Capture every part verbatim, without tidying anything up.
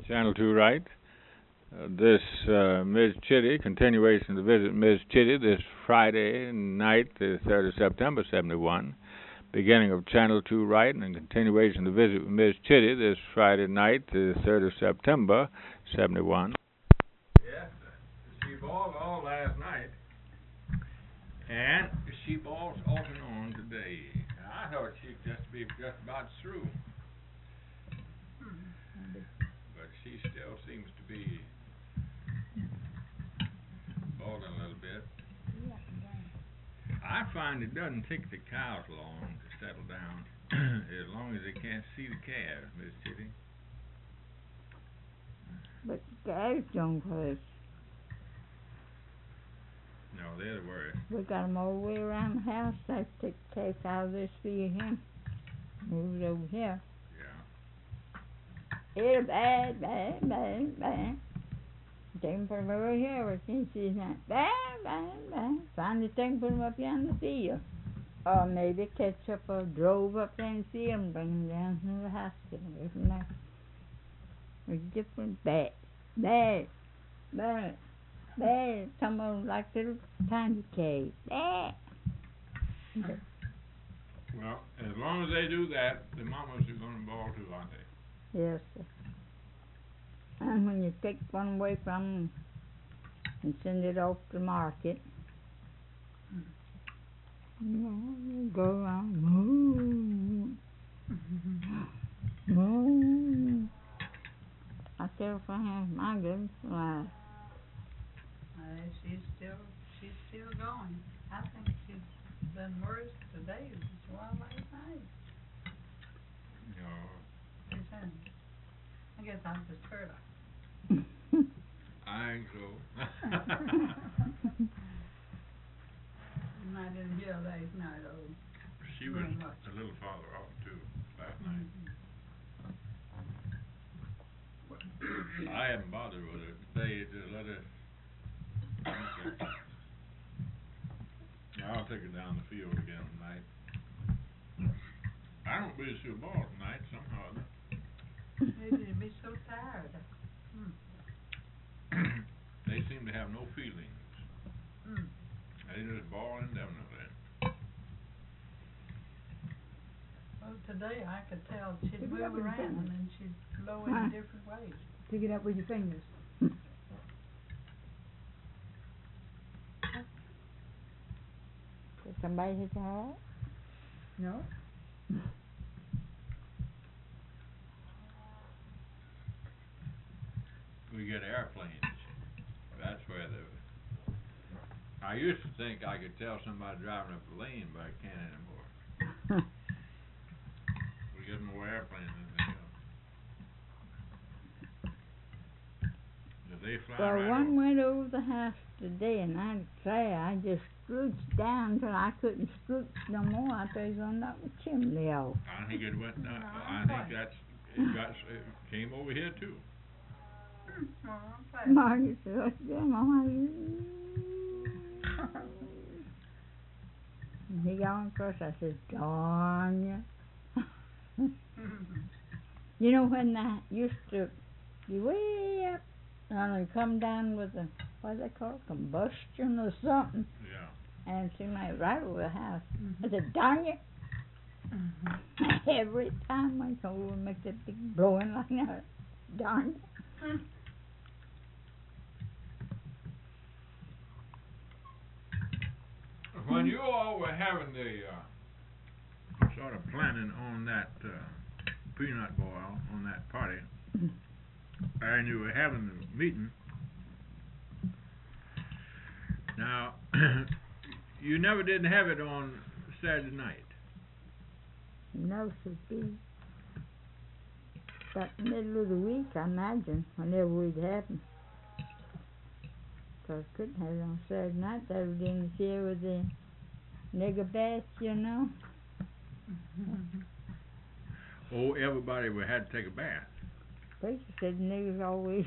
Channel two right. Uh, this uh, Miz Chitty, continuation of the visit Miz Chitty this Friday night, the third of September, seventy-one. Beginning of Channel two right, and continuation of the visit with Miz Chitty this Friday night, the third of September, seventy-one. Yes, she balled all last night, and she balls off and on today. I thought she'd just be just about through. But she still seems to be balling a little bit. I find it doesn't take the cows long to settle down, as long as they can't see the calves, Miss Chitty. But the calves don't push. No, they're the worst. We got them all the way around the house. I take the calves out of this field here, move it over here. It's bad, bad, bad, bad. Take them from over here, we can see that. Bad, bad, bad. Finally take them, put them up here in the field. Or maybe catch up a drove up there and see them, bring them down to the hospital. Isn't that? It's different. Bad, bad, bad, bad. Some of them like little tiny calves. Bad. Well, as long as they do that, the mamas are going to ball too, aren't they? Yes, sir. And when you take one away from them and send it off to market, you go around, moo, moo. I tell Frank, my goodness, why? Uh, she's still, she's still going. I think she's been worse today than she was last night. No. She's in. I guess I just heard her. I think so. And I didn't hear last night, oh. She was a little farther off too last night. Mm-hmm. I haven't bothered with her today. Just let her. I'll take her down the field again tonight. I don't believe she'll ball tonight somehow. Maybe she'll be so tired. Hmm. They seem to have no feelings. Hmm. They just ball indefinitely. Well, today I could tell she'd Pick it move up with your around fingers. and she'd blow Huh? in different ways. Pick it up with your fingers. Did somebody hit your heart? No. We get airplanes. That's where the. I used to think I could tell somebody driving up a plane, but I can't anymore. We get more airplanes than they go. Do they fly Well, right one over? went over the house today, and I declare, I just scrooched down till I couldn't scrooch no more. I thought he was gonna knock the chimney off. I think it went down. No, I think why? that's it got it came over here too. Hmm. Well, I'm Margaret said, "What's going on?" And he got on first. I said, "Darn you!" You know when that used to be way up, and come down with a what they call it, combustion or something, Yeah. and it seemed like right over the house. Mm-hmm. I said, "Darn you!" Mm-hmm. Every time I come over and make that big blowing like that, darn you. Hmm. When you all were having the uh, sort of planning on that uh, peanut boil on that party, and you were having the meeting. Now, you never did have it on Saturday night. No, should be about the middle of the week, I imagine, whenever we'd happen. Because couldn't have it on Saturday night. That would interfere with the nigger bath, you know. Oh, everybody would had to take a bath. Preacher said niggers always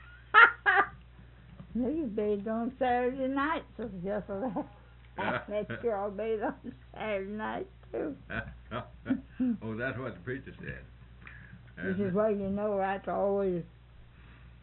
niggers bathed on Saturday night, so just for that. I make sure I'll bathe on Saturday night too. Oh, that's what the preacher said. This is why you know that's always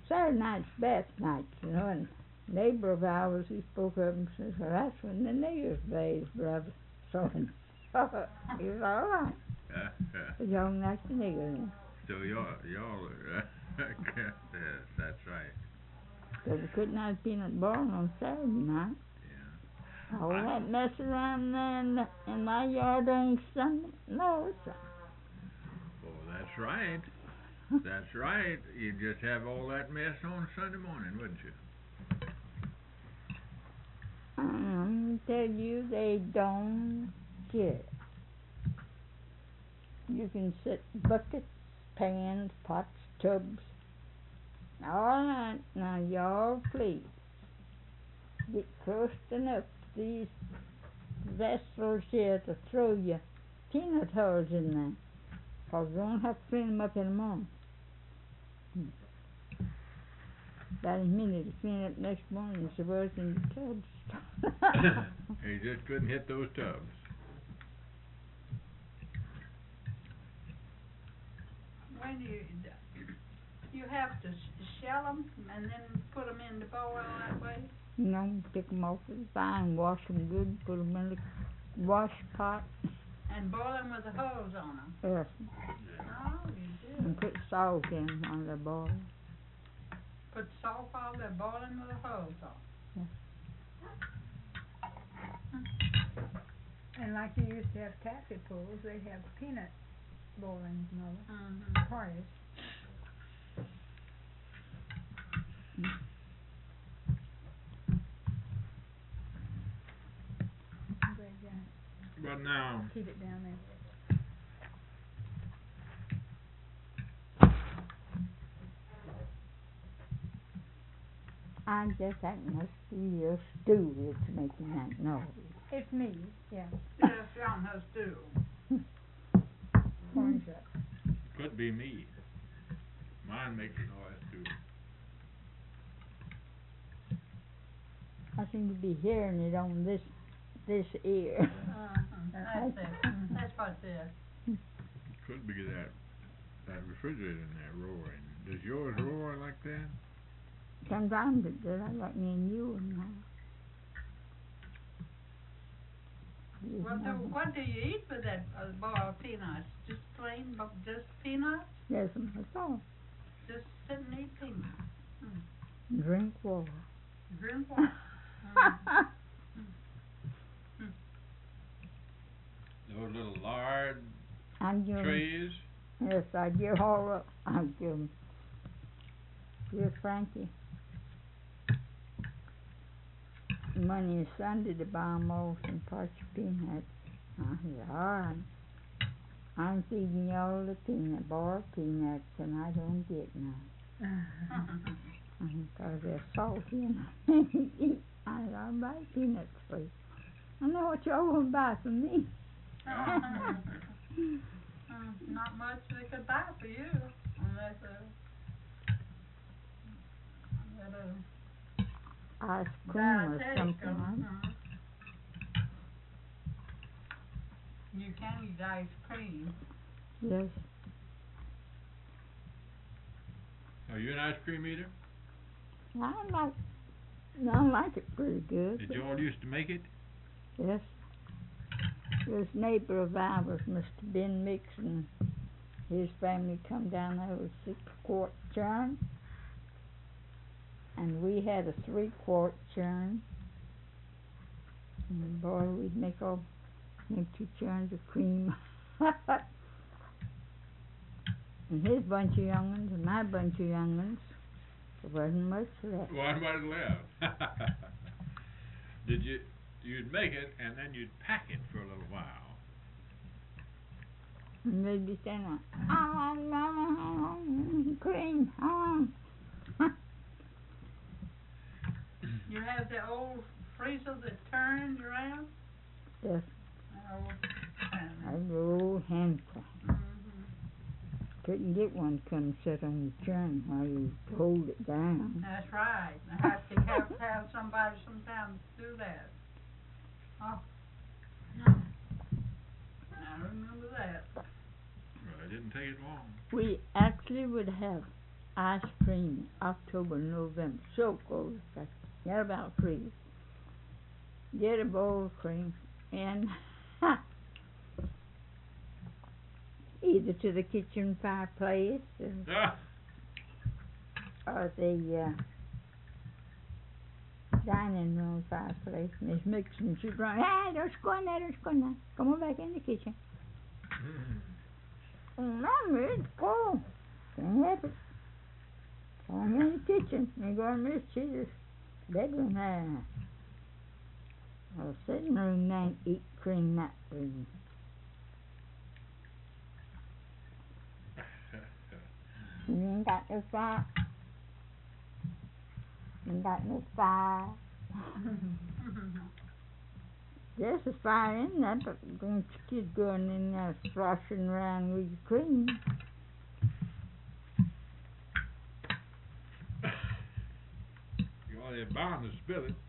Saturday night's best night, you know, and a neighbor of ours, he spoke up and says, well, that's when the niggers bathe, brother. So, he was all right. Yeah, yeah. The young like the nigger then. So y'all, y'all, uh, yes, that's right. So we couldn't have peanut boiling on Saturday night. Yeah. All I- that mess around there in, the, in my yard ain't Sunday. No, it's a Oh, that's right. That's right. You'd just have all that mess on Sunday morning, wouldn't you? I'm tell you, they don't care. You can set buckets, pans, pots, tubs. All right, now y'all please get close enough to these vessels here to throw your peanut hulls in there. 'Cause you won't have to clean them up in the morning. About as many to clean up next morning as there was in the tubs. You just couldn't hit those tubs. When you, you have to sh- shell them and then put them in the boil that way? You know, pick them off of the vine, wash them good, put them in the wash pot. And boil them with the hose on them? Yes, Oh, you do. and put salt in while they're boiling. Put salt while they're boiling with a hose on? And like you used to have taffy pulls, they have peanut boiling, you know, Mm-hmm. parties. I'm glad you But now, keep it down there. I guess that must be your stew that's making that noise. It's me, yeah, Yes, on her stew. corn shucks. could be me. Mine makes a noise too. I seem to be hearing it on this this ear. Uh-huh. That's it. That's what it is. Could be that, that refrigerator in there roaring. Does yours roar like that? Sometimes it does. I like me and you and that. You What do, know. what do you eat with that uh, boiled peanuts? Just plain, bu- just peanuts? Yes, that's all. Just sit and eat peanuts? Drink water. Drink water? Mm. Those little lard I give 'em- trays? yes, I give all up. I give 'em. Dear Frankie, money is Sunday to buy 'em all some parts of peanuts. I said, all right. I'm feeding you all the peanut, boiled peanuts, and I don't get none. Because they're salty and I can't eat. I said, I'll buy peanuts for you. I know what y'all want to buy from me. Mm, not much they could buy for you unless uh, that, uh, Ice cream or dietetical. something. Uh-huh. You can eat ice cream. Yes. Are you an ice cream eater? I like, I like it pretty good. Did but- you all used to make it? Yes. This neighbor of ours, Mister Ben Mixon, his family come down there with six quart churn. And we had a three quart churn. And boy, we'd make all, make two churns of cream. And his bunch of young'uns and my bunch of young'uns, there wasn't much left. One was left. Did you, you'd make it and then you'd pack it for a little while. And they'd be saying, I want mama, cream, I want. You have the old freezer that turns around? Yes, That old, a um, old handful. mhm. Couldn't get one to come sit on the churn while you hold it down. That's right. I have to have to have somebody sometimes do that. Oh. I remember that. Well, it didn't take it long. We actually would have ice cream October, November. So cold. Get about freeze. Get a bowl of cream and either to the kitchen fireplace or, Ah. or the uh, dining room fireplace. Miss Mixon, she'd run, hey, don't go in there, don't go in there. Come on back in the kitchen. Mm. Mommy, it's cold. Can't help it. So I'm in the kitchen. You go in Miss Cheetah's bedroom there. Or sitting room there, eat cream nut cream. You ain't got no fire. You ain't got no fire. There's a fire in there, but them kids going in there sloshing around with your cream. Well, they're bound to spill it.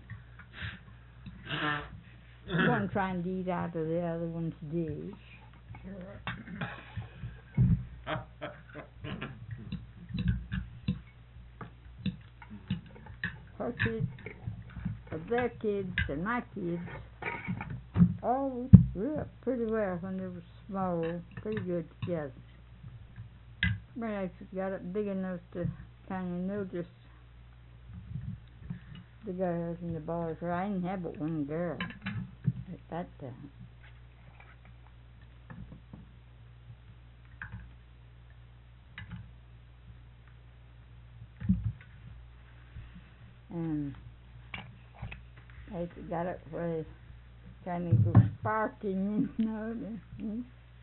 One trying to eat out of the other one's dish. Her kids, or their kids, and my kids all grew up pretty well when they were small, pretty good together. But I got up big enough to kind of notice the girls and the boys. Or I didn't have but one girl at that time. And I got up where they kind of go sparking, you know. And,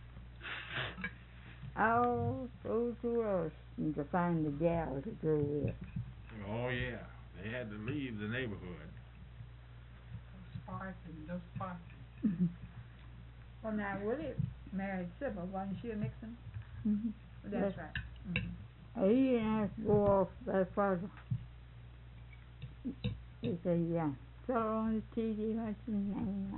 all those were to find the gal to go with. Oh, yeah. They had to leave the neighborhood. Sparking, those sparking. Well, now, Willie married Sybil, wasn't she a Mixon? Mm-hmm. That's Yes. right. Mm-hmm. He didn't have to go off that far. He said, yeah, fellow on the T V, what's his name?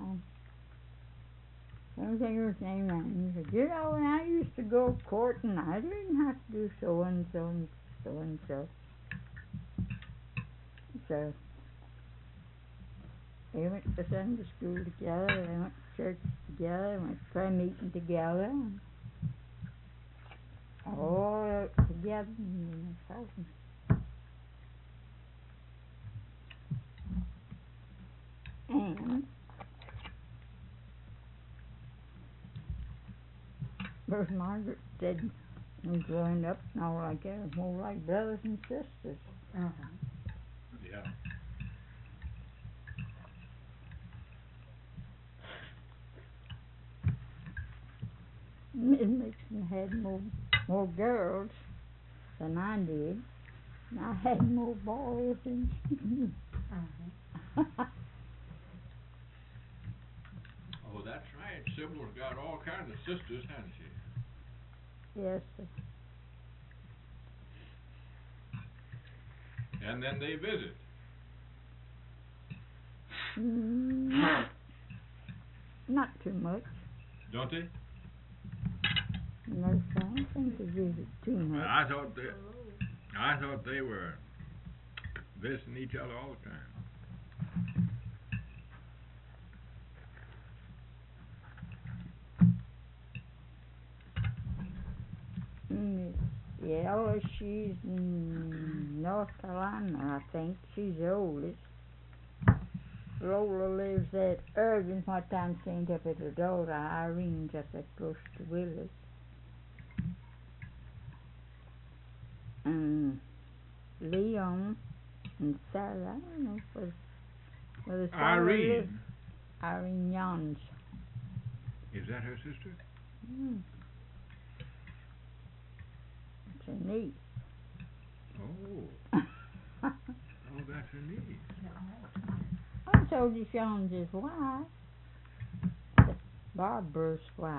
I don't think it was his name. And he said, you know, when I used to go courting, I didn't have to do so and so and so and so. So, they went to Sunday school together, they went to church together, went to prayer meeting together. All together. And talking. And Miss Margaret said, we growing up and all like that, more like brothers and sisters. Uh-huh. Yeah. Miss Mixon had more more girls than I did. And I had more boys than she did. Uh-huh. Oh, that's right. Sybil's got all kinds of sisters, hasn't she? Yes, sir. And then they visit. Mm, not, not too much. Don't they? No, sir, I don't think they visit too much. I thought they, I thought they were visiting each other all the time. Mm, yeah, well, she's in North Carolina, I think. She's the oldest. Lola lives at Irving, what time staying up at her daughter Irene's up there close to Willis. And Leon and Sarah, I don't know whether, whether Sarah lives. Irene. Irene Jans. Is that her sister? Mm. It's a niece. Oh. Oh, that's her niece. I told you Sean's his wife. Barbara's wife.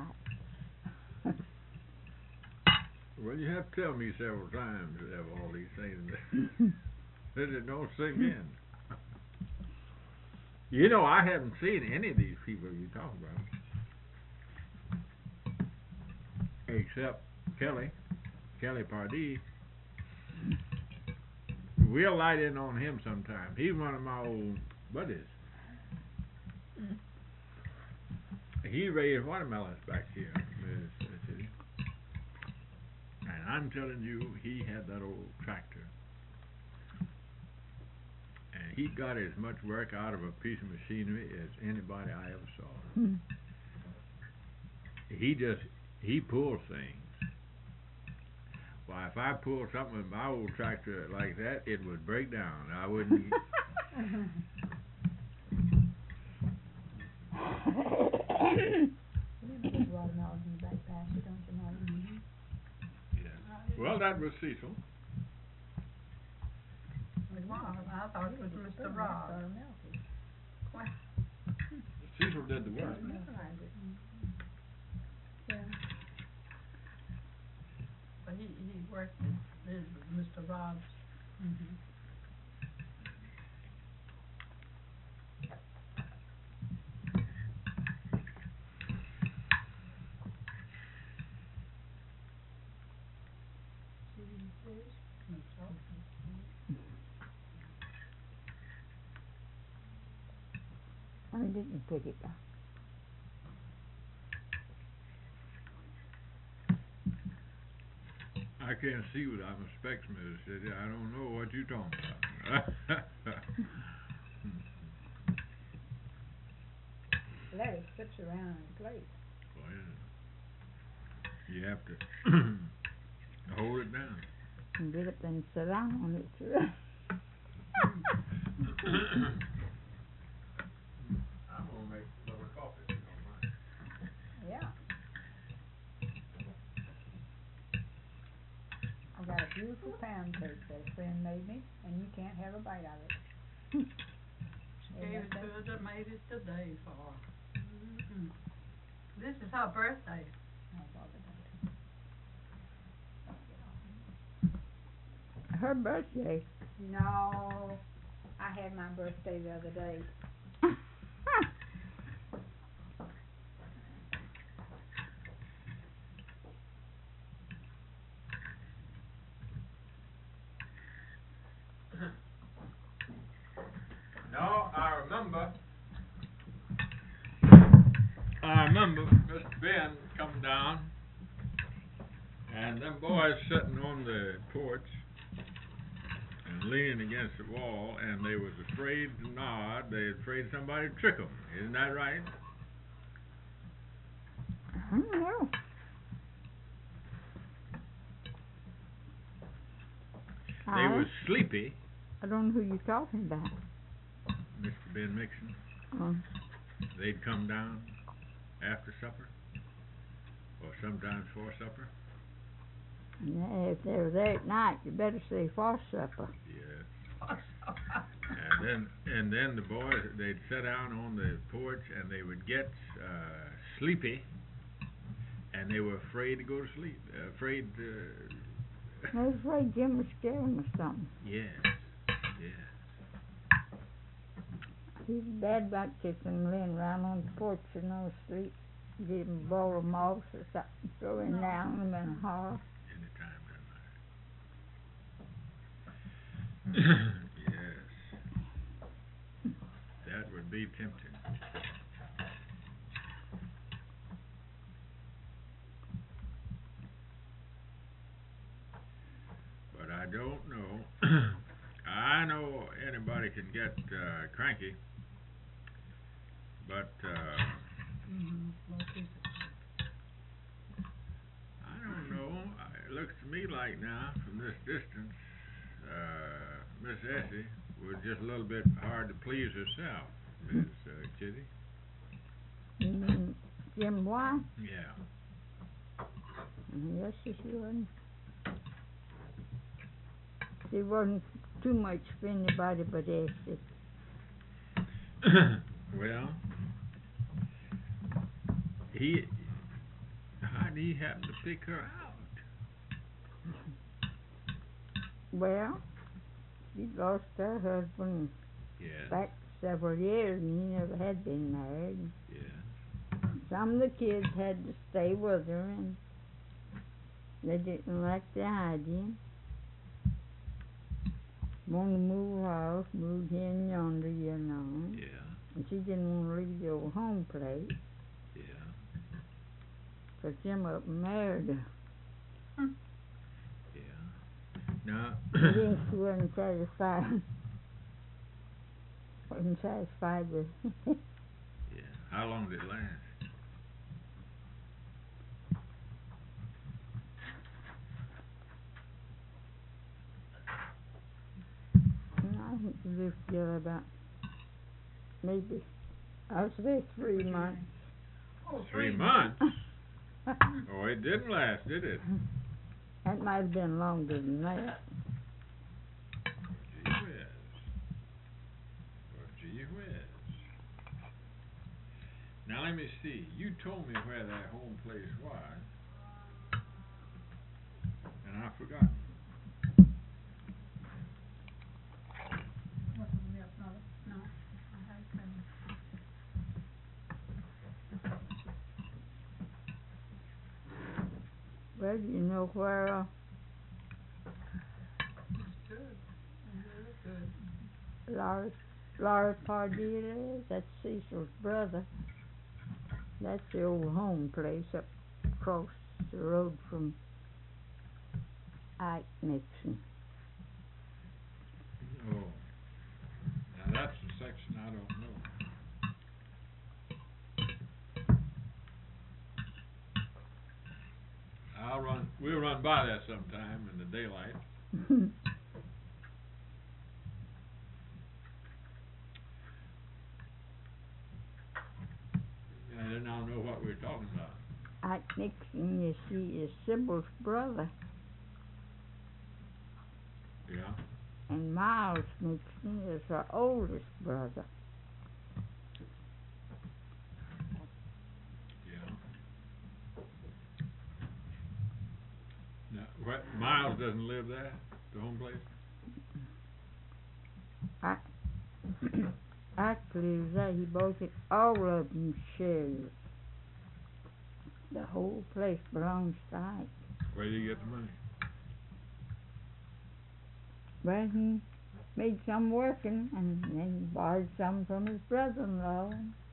Well, you have to tell me several times to have all these things. Then it don't sink in. You know, I haven't seen any of these people you talk about. Except Kelly. Kelly Pardee. We'll light in on him sometime. He's one of my old buddies. Mm. He raised watermelons back here, Miss City. And I'm telling you, he had that old tractor. And he got as much work out of a piece of machinery as anybody I ever saw. Hmm. He just, he pulled things. Why, if I pulled something with my old tractor like that, it would break down. I wouldn't. Mm-hmm. Big watermelons in the back pasture, don't you know? Mhm. Yeah. Well, that was Cecil. It was. I thought it was Mister Rob. Well, Cecil did the work. Yeah. but he, he worked with with Mister Rob's. Mm-hmm. I didn't put it back. I can't see without my specs, Miss City. I don't know what you're talking about. Let it switch around in place. Well, you have to hold it down. And get up and sit down on it too. I'm gonna make a little coffee if you don't mind. Yeah. I got a beautiful pound cake that a friend made me, and you can't have a bite of it. She gave it to her that made it today for her. Mm-hmm. This is her birthday. Oh, bother don't. Her birthday. No, I had my birthday the other day. No, I remember. I remember Mister Ben come down, and them boys sitting on the porch and leaning against the wall, and they was afraid to nod. They was afraid somebody would trick them. Isn't that right? I don't know. They I, was sleepy. I don't know who you're talking about. Mister Ben Mixon. Um, They'd come down after supper, or sometimes for supper. and if they were there at night, you better say for supper. Yes. And then, and then the boys, they'd sit down on the porch, and they would get uh, sleepy, and they were afraid to go to sleep. Uh, afraid to. I was afraid Jim was scaring or something. Yes. Yes. He's bad about kissing laying around on the porch and no sleep. Give him a bowl of moss or something, throw him down him in a holler. Anytime, that matter. Yes. That would be tempting. But I don't know. I know anybody can get uh, cranky, but uh, Mm-hmm. What is it? I don't know. It looks to me like now, from this distance, uh, Miss Essie was just a little bit hard to please herself, Miss uh, Chitty. You mean Jim White? Yeah. Yes, she wasn't. She wasn't too much for anybody but Essie. Well, he, how did he happen to pick her out? Well, she lost her husband Yes. back several years and he never had been married. Yes. Some of the kids had to stay with her and they didn't like the idea. wanted to move house, moved here and yonder, you know. Yeah, And she didn't want to leave the old home place. yeah, 'Cause Jim up and married her. yeah. Now, And then she wasn't satisfied. Wasn't satisfied with yeah. How long did it last? And I think we lived together about maybe I was there three months. Oh, Three months? Oh, it didn't last, did it? That might have been longer than that. Gee whiz. Well, gee whiz. Now let me see. You told me where that home place was, and I forgot. Want some milk, Mother? No, I had some. Well, do you know where uh, It's good. It's really good. Laura, Laura Pardita is? That's Cecil's brother. That's the old home place up across the road from Ike Nixon. Oh. Now that's the section I don't know. I'll run, we'll run by that sometime in the daylight. And then I'll know what we're talking about. Ike Nixon, you see, is Sybil's brother. Yeah? And Miles Nixon is her oldest brother. Yeah. Now, what, Miles doesn't live there, the home place? I, actually, that he both all of them shares. The whole place belongs to Ike. Where do you get the money? Well, he made some working and then borrowed some from his brother-in-law.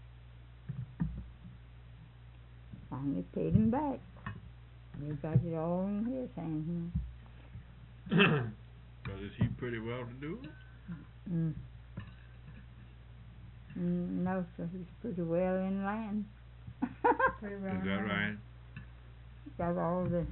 Finally paid him back. He got it all in his hands now. But is he pretty well to do? Mm. Mm, no, sir, he's pretty well in land. Pretty well. Is that right? Got all the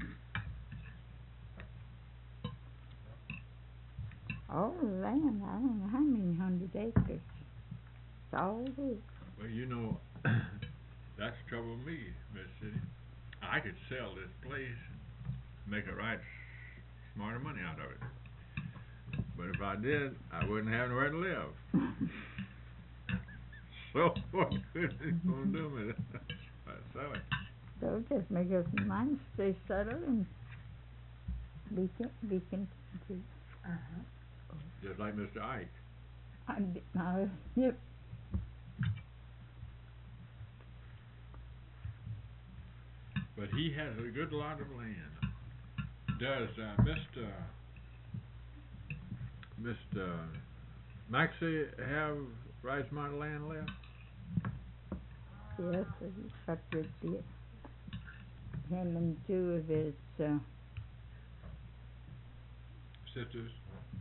all the land. I don't know how many hundred acres. It's all his. Well, you know, that's the trouble with me, Miss City. I could sell this place, make a right smart of money out of it. But if I did, I wouldn't have nowhere to live. So what good is it gonna do me? I sell it. So just make up your mind, stay settled, and be con- be contented. Uh-huh. Just like Mister Ike. I bit my lip. But he has a good lot of land. Does uh, Mister Mister Maxie have right amount of land left? Yes, he's got good bit. Him and two of his uh, Sisters?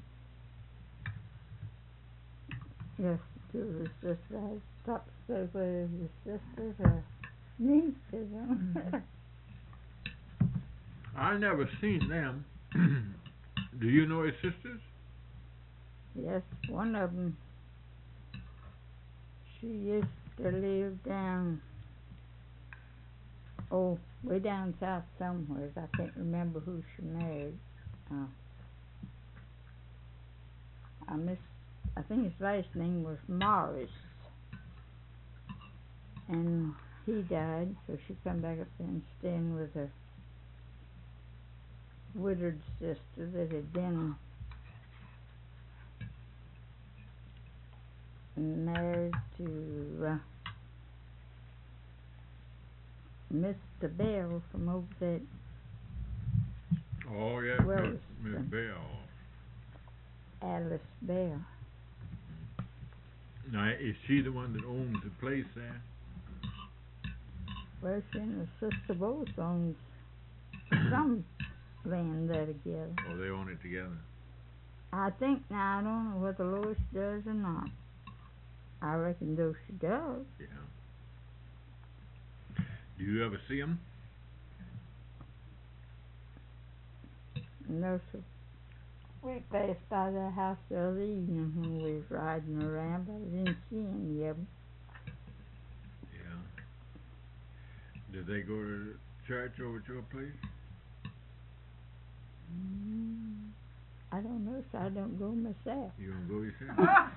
yes, two of his sisters. I stopped to say whether his sisters or nieces. Mhm. I never seen them. Do you know his sisters? Yes, one of them. She used to live down, oh, way down south somewhere. I can't remember who she married. Uh, I miss. I think his last name was Morris, and he died. So she come back up there and staying with her widowed sister that had been married to uh, Mister Bell from over there. Oh, yes, Well, Miss, Miss uh, Bell. Alice Bell. Now, is she the one that owns the place there? Well, she and her sister both owns some land there together. Or they own it together? I think now, I don't know whether Lois does or not. I reckon though she does. Yeah. Do you ever see them? No, sir. We passed by their house the other evening when we was riding around, but I didn't see any of them. Yeah. Did they go to church over at your place? Mm, I don't know, so I don't go myself. You gonna go yourself?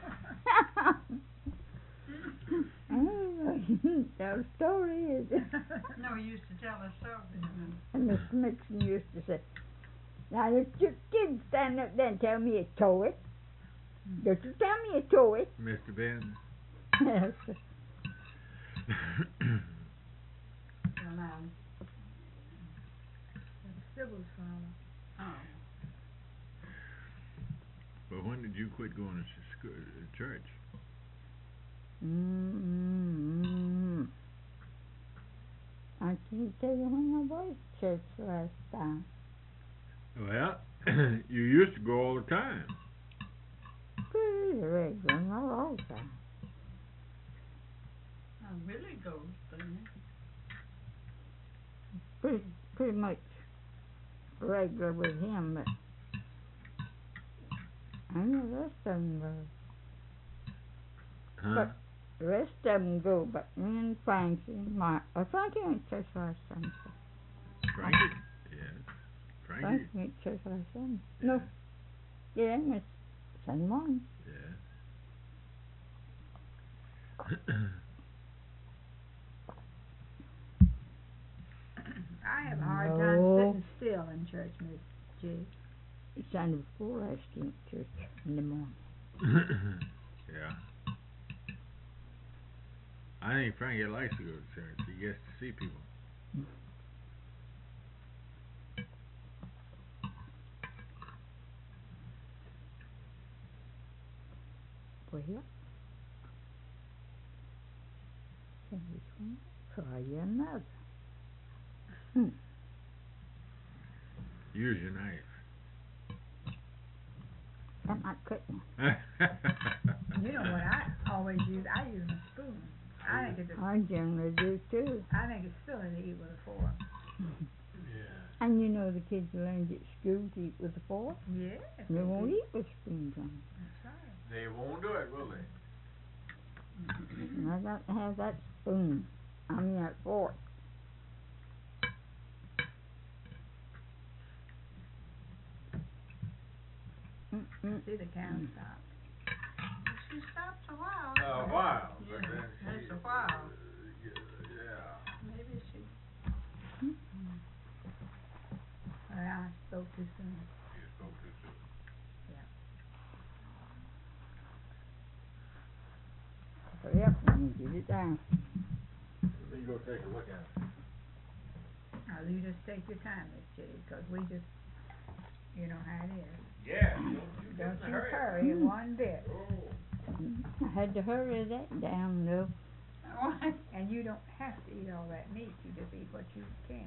Tell a story, is it? No, he used to tell us stories. And Miss Mixon used to say, now let your kids stand up there and tell me a story. Don't you tell me a story. Mister Ben? Yes. Well, now, Sybil's father. oh, But when did you quit going to sc- uh, church? Mm-hmm. I can't tell you when I was at church last time. Well, you used to go all the time. Pretty regular, not all the time. I really goes, doesn't it? Pretty, pretty much regular with him, but I know the rest of them go. Huh? But the rest of them go, but me and Frankie and Mark. Uh, Frankie went to church last Sunday. Frankie? Yes. Frankie? Frankie went to church last Sunday. No. Yeah, he went Sunday morning. Yeah. I have a hard time No. sitting still in church, Miss J. Sunday before last, he went to church in the morning. Yeah. I think Frankie likes to go to church. He gets to see people. Well, can which one? Try you another. Hmm. Use your knife. That might cut me. You know what I always use? I use a spoon. I think it's a, I generally do too. I think it's silly to eat with a fork. Yeah. And you know the kids learn at school to eat with a fork. Yes. They won't eat with spoons on. That's right. They won't do it, will they? And I got to have that spoon. I mean that fork. Mm-mm. See the cow stop. She stopped a while. A while, but Yeah, then she... that's a while. Yeah. Maybe she, Well, I spoke too soon. You spoke too soon. Hurry up and get it down. Let me go take a look at it. Now, you just take your time, Miss J, because we just, you know how it is. Yeah, don't you Don't get in a you hurry. hurry one bit. Oh. I had to hurry that down though. why? And you don't have to eat all that meat. You just eat what you can.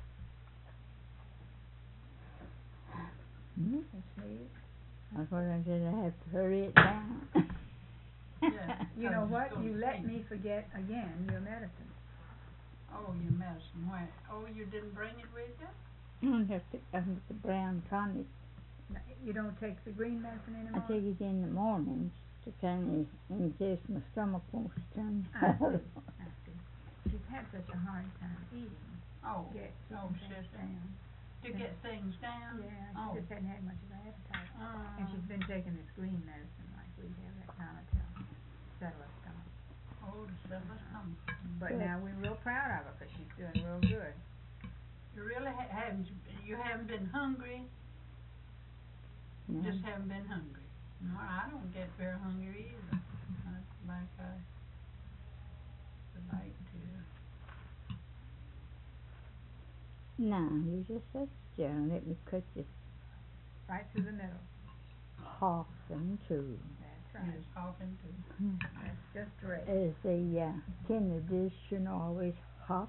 Hmm? Miss Lee? That's what I said, I have to hurry it down. Yeah. You know Because what? it's gonna You let sleep. me forget again your medicine. Oh, your medicine, where? Oh, you didn't bring it with you? I have to, I have the brown tonic. Now, you don't take the green medicine I anymore? take it in the mornings to kind of, in case my stomach won't turn. I see. I see. She's had such a hard time eating. Oh, Get oh, keeping things sister. down. To get things down? Yeah, she Oh. just hadn't had much of an appetite. Uh, And she's been taking this green medicine like we have at Donatel. Settle her stomach. oh, the silver stomach. But Good. now we're real proud of her because she's doing real good. You really ha- haven't, you haven't been hungry? No. Just haven't been hungry? No, I don't get very hungry either. Not like I would like to. No, you just sit still and let me cut you. Right through the middle. Hoffing too. That's He right. was coughing too. That's just right. As the uh, Kennedys, you know, always huff.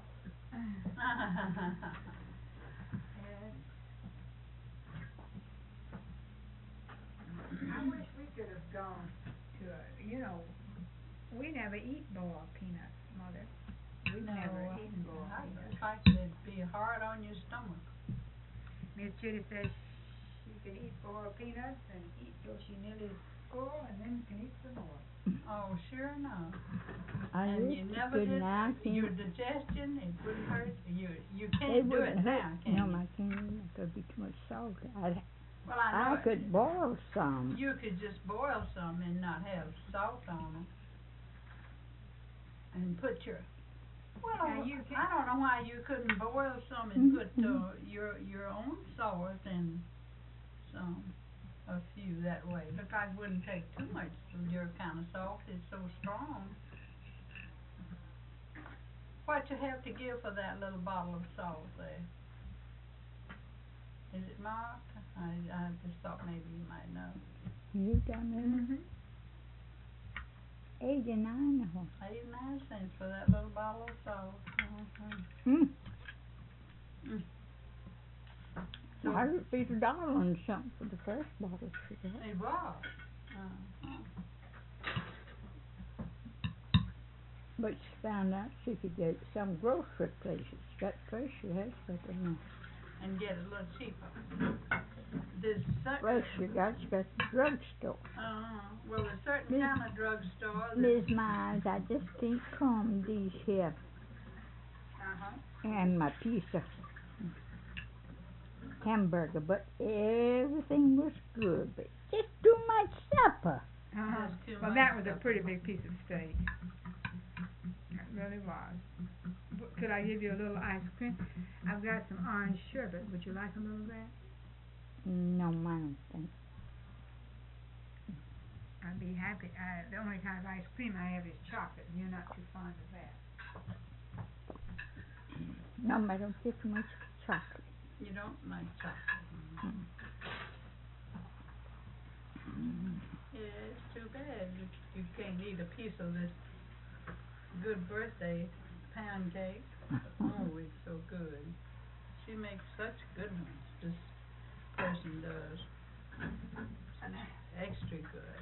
I wish we could have gone to a, you know, we never eat boiled peanuts, Mother. We've No, never uh, eaten boiled I peanuts. just like to be hard on your stomach. Miss Chitty says she can eat boiled peanuts and eat till she nearly is full and then can eat some more. Oh, sure enough. I And you used to never could did, not your think digestion, it wouldn't hurt, you, you it can't do it wouldn't now, hurt. can No, you? I can't. There'd be too much salt. I'd, Well, I know I it. could boil some. You could just boil some and not have salt on them. And put your, well, Now, you I don't know why you couldn't boil some and put, uh, your, your own salt and some, a few that way. Look like it wouldn't take too much of your kind of salt, it's so strong. What you have to give for that little bottle of salt there? Is it marked? I, I just thought maybe you might know. You done it? Mm-hmm. Eighty-nine or Eighty-nine cents for that little bottle of salt. Uh-huh. mm. Mm. So I would be a dollar and something for the first bottle. She got. It was. Uh-huh. But she found out she could get some grocery places. Got Fraser has better now. And get it a little cheaper. There's certain, Fraser got she got the drugstore. uh, well, there's certain Miss- kind of drugstore that, Miss Myers, I just can't come these here uh-huh, and my piece of hamburger, but everything was good. But just too much supper. Uh-huh. That's too Well, much that was a stuff. pretty big piece of steak. It really was. W- Could I give you a little ice cream? I've got some orange sherbet. Would you like a little of that? No, I don't think. I'd be happy. Uh, the only kind of ice cream I have is chocolate, and you're not too fond of that. No, I don't get too much chocolate. you don't like chocolate. Mm. Yeah, it's too bad you, you can't eat a piece of this good birthday pound cake. Oh, it's so good. She makes such good ones, this person does. And extra good.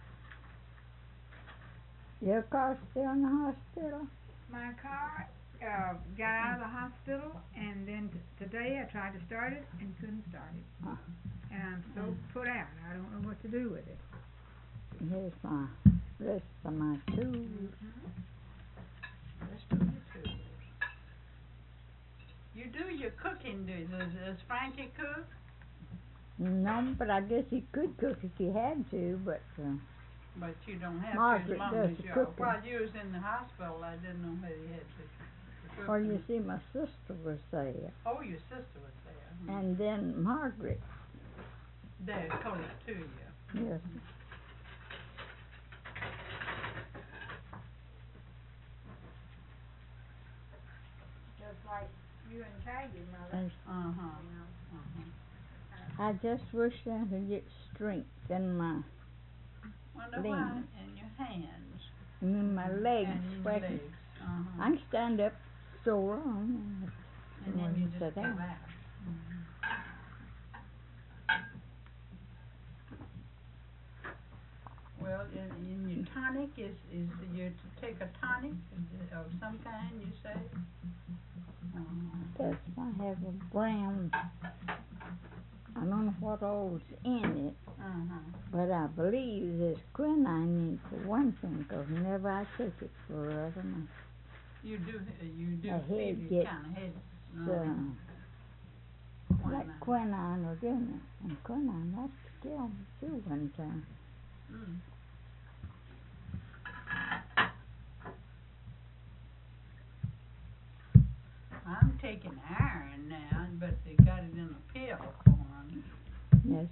Your car's still in the hospital? My car uh, got out of the hospital, and then t- today I tried to start it and couldn't start it. Uh, And I'm so put out. I don't know what to do with it. here's my rest of my tools. Rest of your tools. You do your cooking, do does, does Frankie cook? No, but I guess he could cook if he had to, but uh, But you don't have to Margaret as long does as the you are. cooking. While you was in the hospital, I didn't know whether you had to, to cook. or you and- see, my sister was there, Oh, your sister was there. Hmm. and then Margaret. They're close to you. Yes. Just like you and Peggy, Mother. And Uh-huh. You know. Uh-huh. I just wish I could get strength in my Wonder why Limbs. in your hands in my legs. and in where I your can- legs. Uh-huh. I can stand up so long. and then when you you just sit go down. back. Well, in, in your tonic is is you to take a tonic of some kind, you say? Uh-huh. That's I have a brown. I don't know what all's in it, Uh-huh. but I believe there's quinine in it for one thing, 'cause whenever I take it for other months, You do, uh, you do My feel head you gets, kind of head. uh, Uh-huh. like quinine was in it, and quinine that's to kill me too one time. Mm. I'm taking iron now, but they got it in a pill form. Yes.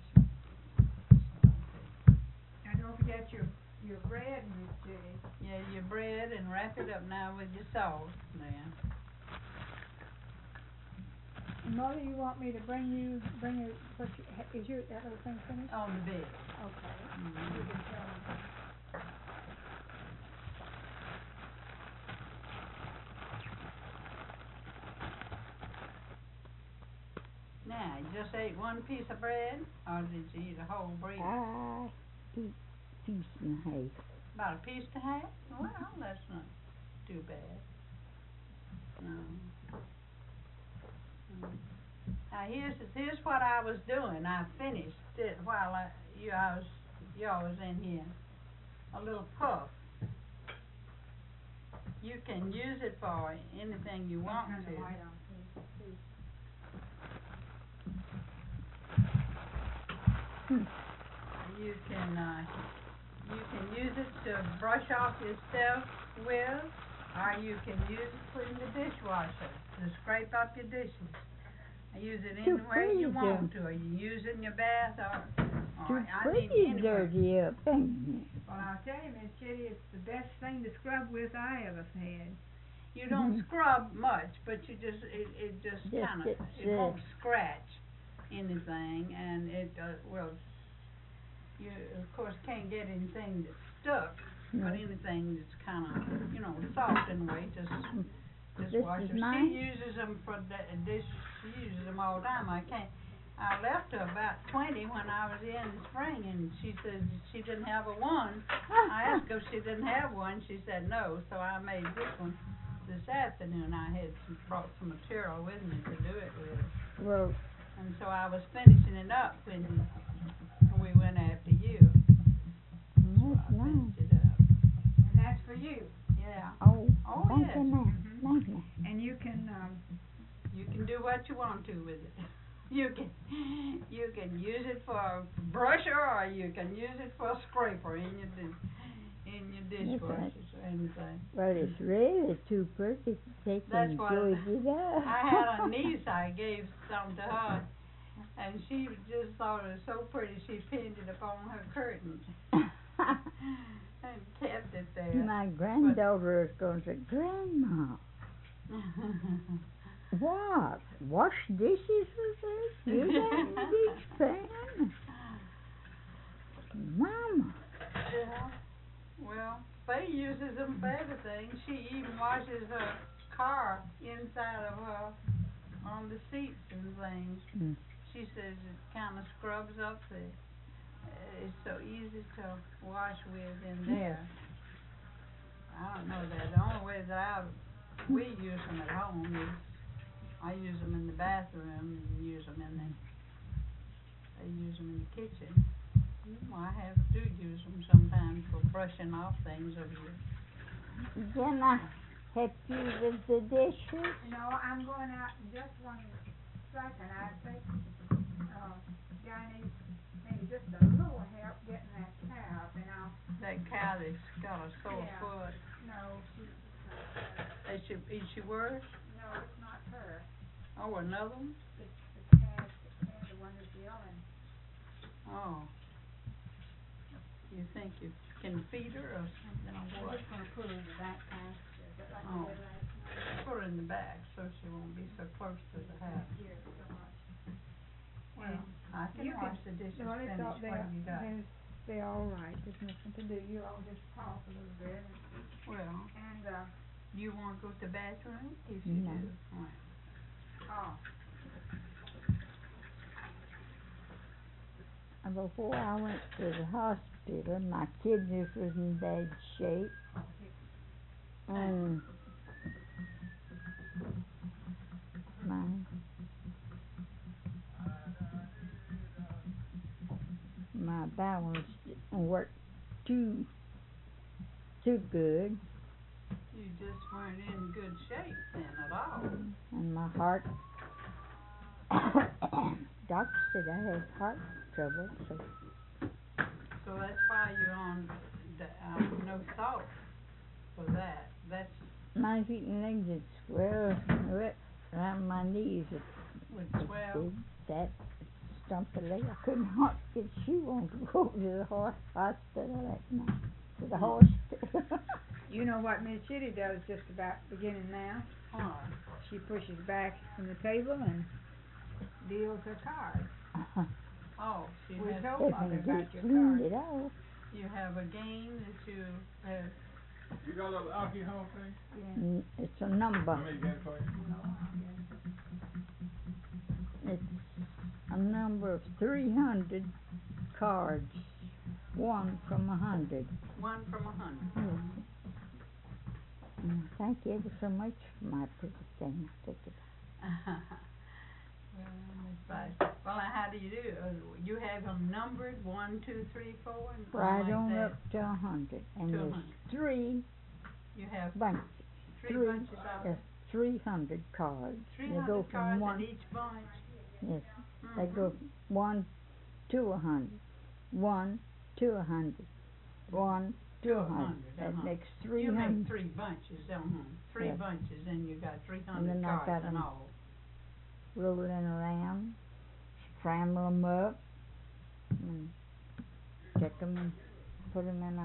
Now don't forget your your bread, Miss Judy. Yeah, your bread and wrap it up now with your salt now. Mother, you want me to bring you, bring you, what you, ha- is your, that little thing finished? On the bed. Okay. Mhm. You can tell me. Now, you just ate one piece of bread, or did you eat a whole bread? I eat piece and a half. About a piece and a half? Well, that's not too bad. No. Mm. Now here's here's what I was doing. I finished it while I you I was y'all was in here. A little puff. You can use it for anything you want Turn the to. light on, please, please. Hmm. You can uh, you can use it to brush off your stuff with, or you can use it to put in the dishwasher to scrape up your dishes. Use it any Too way you pretty, want to, or you use it in your bath, or, Too or I pretty mean anywhere. dirty up, ain't it? Well, I'll tell you, Miss Kitty, it's the best thing to scrub with I ever had. You don't Mhm. scrub much, but you just it it just, Just kind of gets, it uh, won't scratch anything, and it uh, well you of course can't get anything that's stuck, No. but anything that's kind of you know soft in a way, just just This wash is them. mine? She uses them for da- dish. She uses them all the time. I can't. I left her about twenty when I was in the spring, and she said she didn't have a one. I asked her if she didn't have one. She said no, so I made this one this afternoon. I had some, brought some material with me to do it with, Well, and so I was finishing it up when we went after you. So that's I nice. finished it up. And that's for you. Yeah. Oh, Oh, thank yes. you, ma'am. Mhm. Thank you. And you can, um, You can do what you want to with it. You can you can use it for a brusher, or you can use it for a scraper in your di- in your dishwashers or anything. Well, it's really too pretty. They That's can what enjoy it up. I had a niece. I gave some to her, and she just thought it was so pretty. She pinned it upon her curtain and kept it there. My granddaughter is going to say, Grandma, what? Wash dishes with this? You got this pan? Mama. Yeah. Well, Faye uses them for everything. She even washes her car inside of her on the seats and things. Mm. She says it kind of scrubs up the. Uh, it's so easy to wash with in there. I don't know that. The only way that I we use them at home is I use them in the bathroom and use them in the. I use them in the kitchen. Well, I have do use them sometimes for brushing off things over here. Can I help you with the dishes? no, I'm going out in just one second. I think, uh, Guy needs maybe just a little help getting that cow up, and I'll, That cow that's got a sore Yeah. foot. no, she, Is she is she worse? no, it's not her. Oh, another one? It's the cat, the cat, the one that's yelling. Oh. You think you can feed her or something or I'm what? just gonna put her in the back pasture, but like I Oh. did last night. Put her in the back so she won't be so close to the house. Here, so much. Well, I can You wash can- the dishes No, it's finished. all, What they're, have you got? they're, they're all right, there's nothing to do, you all just talk a little bit, and, Well, and, uh, you want to go to the bathroom? If you No. do. Well, oh, And before I went to the hospital, my kidneys was in bad shape. And my my bowels didn't work too too good, you just weren't in good shape then at all. and my heart. Doctor said I had heart trouble, so So that's why you're on the, um, no salt for that. That's my feet and legs had swelled right around my knees. It would was swell. big, that stumpy leg. I couldn't hardly get a shoe on to go to the horse hospital that night. To the hospital. you know what Miss Chitty does just about beginning now? Huh. She pushes back from the table and deals her cards. Oh, she We has, told If Mother we about get your cleaned cards. it off. you have a game that you have, You got a little alcohol thing? Yeah. Mm, It's a number. Let me get it for you. It's a number of three hundred cards. One from a hundred. one from a hundred. Yes. Mm, Thank you ever so much for my pretty thing. Take it. Well, Miss Price, well, now, how do you do, uh, you have them numbered, one, two, three, four, and Right like on that? up to a hundred. And To a there's hundred. three You have bunches. three three, bunches of Yes, three hundred cards. three They go hundred from cards one. in each bunch. Yes, Mhm. they go from one to a hundred. One to a hundred. One to a hundred. That uh-huh. makes three You make hundred. three bunches, uh-huh, three Yes. bunches, and you got three And then hundred I got cards in 'em all. Rolling around, scramble 'em up, and take 'em and put 'em in a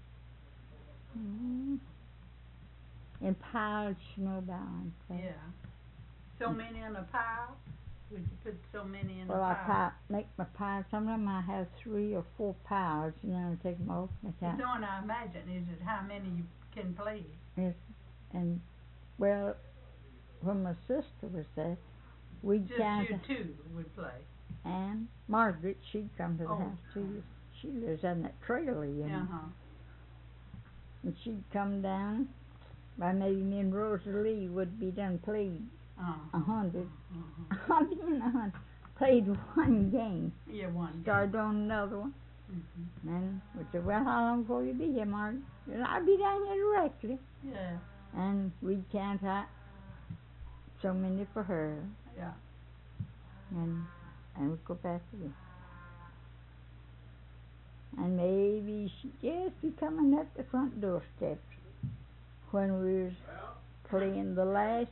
mm, in piles, snowbound. Yeah. So many in a pile? Would you put so many in Well, a I pile? pile, make my piles. Sometimes I have three or four piles, and then I take 'em off my time. So, and I imagine, is it how many you can play? Yes, and well, when my sister was there, we Just counted. you two would play. And Margaret, she'd come to the Oh. house too. She lives in that trailer, you know. Uh-huh. And she'd come down. By maybe me and Rosalie would be done played Uh-huh. a hundred. Uh-huh. I mean a hundred. Played one game. Yeah, one game. Started on another one. Mhm. And we said, well, how long before you be here, Margaret? She said, I'll be down here directly. Yeah, And we'd count out so many for her. yeah. And and we'd go back again. And maybe she'd just be coming up the front door steps when we was playing the last,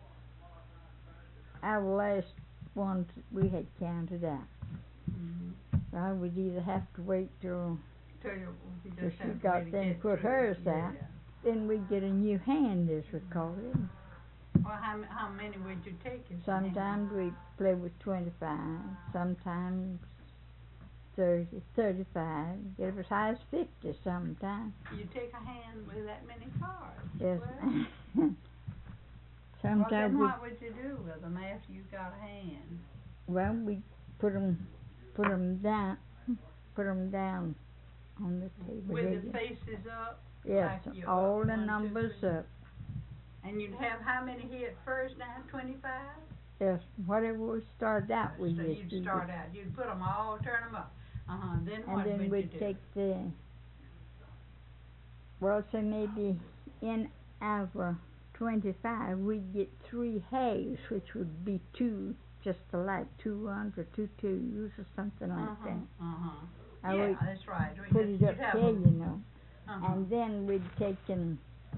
our last ones we had counted out. Mhm. Well, we'd either have to wait till Tell you, we Till just she have to got wait to them get put through. hers Yeah. out. then we'd get a new hand, as we call it. Well, how, m- how many would you take? as a Sometimes we'd play with twenty-five, sometimes thirty, thirty-five, get as high as fifty sometimes. hand? You take a hand with that many cards? Yes. Well, well, Sometimes then we, what would you do with them after you got a hand? well, we put them, put them down, put them down on the table. With They the get- faces up? Yes, like you all up, the one, two, numbers three. up. And you'd have how many hit first now? Twenty-five? Yes, whatever we started out with. So yes, you'd we would- start out, you'd put them all, turn them up. Uh-huh, then what And then would you we'd do? take the, well, say maybe in our twenty-five, we'd get three halves, which would be two, just alike, two ones or two twos or something like Uh-huh, that. uh-huh. I Yeah, would that's right. We put just- it up you'd have there, 'em. you know. Uh-huh. And then we'd take and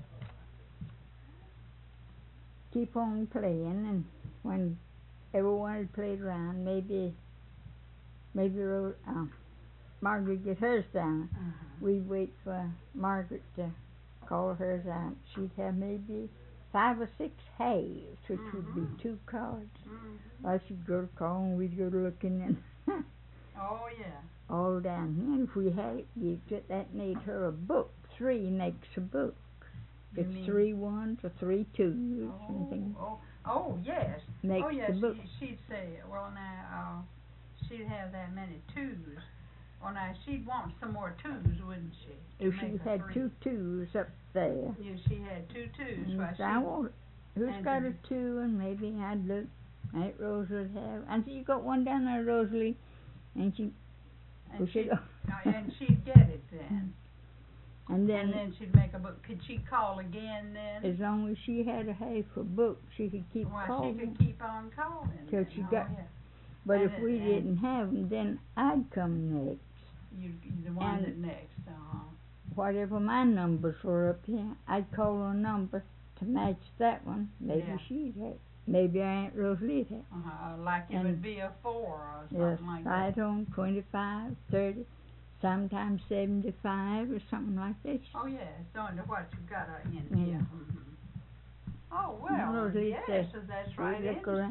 keep on playing, and when everyone had played around, maybe, maybe Ro- uh, Margaret get hers down. Uh-huh. We'd wait for Margaret to call hers out. She'd have maybe five or six halves, which would be Mhm. two cards. Mhm. I should go to call, and we'd go looking, and Oh, yeah. all down here. And if we had it, you get that made her a book. Three makes a book. You It's mean- three ones or three twos, Oh, anything oh, oh, yes. makes Oh, yes, the book. she, she'd say, well, now, uh, she'd have that many twos. Well, now, she'd want some more twos, wouldn't she? to If she make a had three. two twos up there, Yeah, she had two twos. and Why, so I she, want, who's and got did a you- two, and maybe I'd look. Aunt Rose would have. And so you got one down there, Rosalie, and she and, push she, it off. and she'd get it then. And then, And then she'd make a book. Could she call again then? as long as she had a half a book, she could keep Why, calling. she could keep on calling. Till then. she Oh, got- yeah. But and if it- we and- didn't have 'em, then I'd come next. You, the one and- that next, uh-huh. Whatever my numbers were up here, I'd call a number to match that one. Maybe Yeah. she'd have. Maybe Aunt Rosalie'd have. Uh-huh, like it And- would be a four or something Yes, like that. right on twenty-five, thirty, sometimes seventy-five or something like that. Oh, yeah, it's on to what you got uh, in Mm. here. Mhm. Oh, well, Rosalie yes, said, so that's we right, look around. interesting.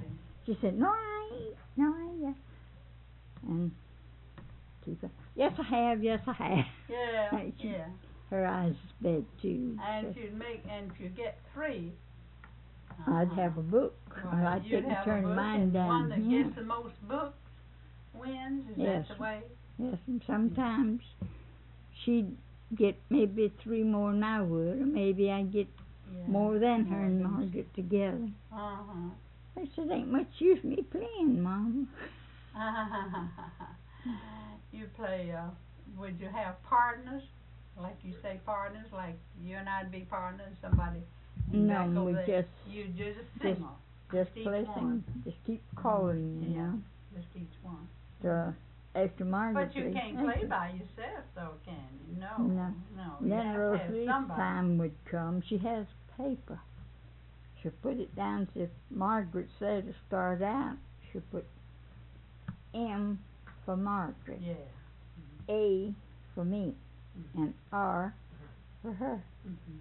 She said, no, I ain't. No, I ain't. yet." And keep it. Yes, I have. Yes, I have. Yeah, Right. yeah. Her eyes is big too. And so if you make, and if you get three, I'd uh-huh. have a book. Right, Well, I'd you'd take and have a turn book, mine and down one that here. gets the most books wins. Is Yes. that the way? Yes, and sometimes she'd get maybe three more than I would, or maybe I'd get Yeah. more than her More and than- Margaret together. Uh huh. I said, ain't much use me playing, Mama. You play. Uh, would you have partners? Like you say, partners. Like you and I'd be partners. Somebody. in back No, over we there. just You just single. just each play one. things. Just keep calling, you Yeah. know. Just each one. So after Margaret. But you said, can't "Thank play you." by yourself, though, can you? No. No. No. You Then have to have Rosalie's somebody. time would come. She has paper. She'll put it down. So if Margaret said to start out, she'll put M for Margaret, Yeah. A for me, Mhm. and R for her, Mhm.